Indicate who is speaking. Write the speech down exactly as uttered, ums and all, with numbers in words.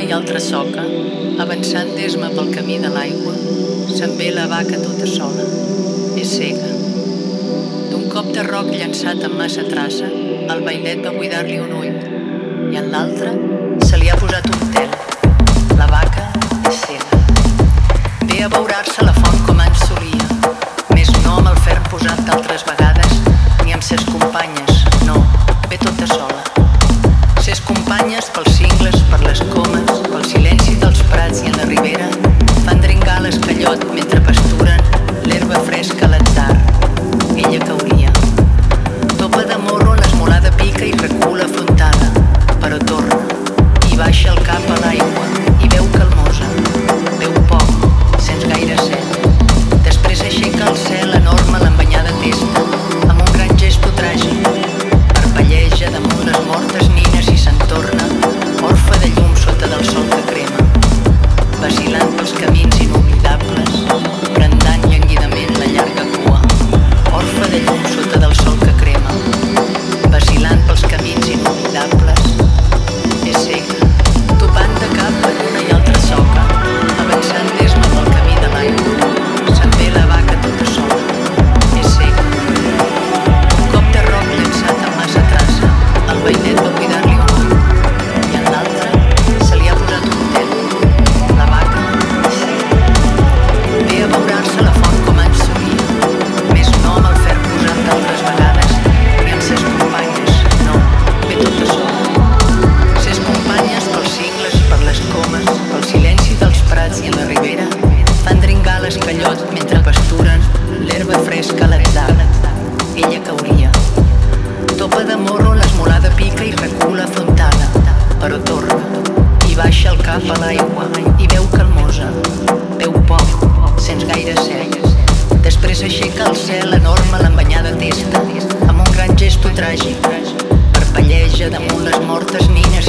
Speaker 1: i altra soca, avançant d'esma pel camí de l'aigua, se'n ve la vaca tota sola. És cega. D'un cop de roc llançat amb massa traça, el vailet va buidar-li un ull, i en l'altre se li ha posat un tel. La vaca és cega. Ve a beurar-se la font com en solia, més no amb el ferm posat d'altres vegades, ni amb ses companyes, no, ve tota sola. Ses companyes pels cingles, per les comes, pel silenci dels prats i en la ribera, fan dringar l'escallot mentre pasturen l'herba fresca a l'atzar. Ella cauria. Topa de morro, l'esmolada pica i recula afrontada, però torna i baixa el cap a l'aigua i veu calmosa. Veu poc, sents gaire set. Després aixeca el cel enorme l'embanyada testa, amb un gran gesto tràgic. Parpelleja damunt les mortes nines i se'n torna, orfe de llum sota del sol que crema, vacilant pels camins inoblidables, brandant llanguidament la llarga cua. Orfe de llum sota del sol que crema, vacilant pels camins inoblidables. És cega, topant de cap per una i altra soca, avançant d'esma pel camí de l'aigua, se'n ve la vaca tota sola. És cega. Un cop de roc llançat amb massa traça, el vailet va cuidar-li un ull, i en l'altre se li ha posat un tel. La vaca és cega. Ve a beurar-se la font com en solia, més no amb el ferm posat d'altres vegades, ni amb ses companyes, no, ve tota sola. Ses companyes pels cingles, per les comes, pel silenci dels prats i en la ribera, fan dringar l'escallot mentre pasturen l'herba fresca a l'atzar. Ella cauria. Topa de morro, l'esmolada pica i recula afrontada, però torna i baixa el cap a l'aigua i veu calmosa. Veu poc, sents gaire set. Després aixeca el cel enorme l'embanyada testa, amb un gran gesto tràgic. Parpelleja damunt les mortes nines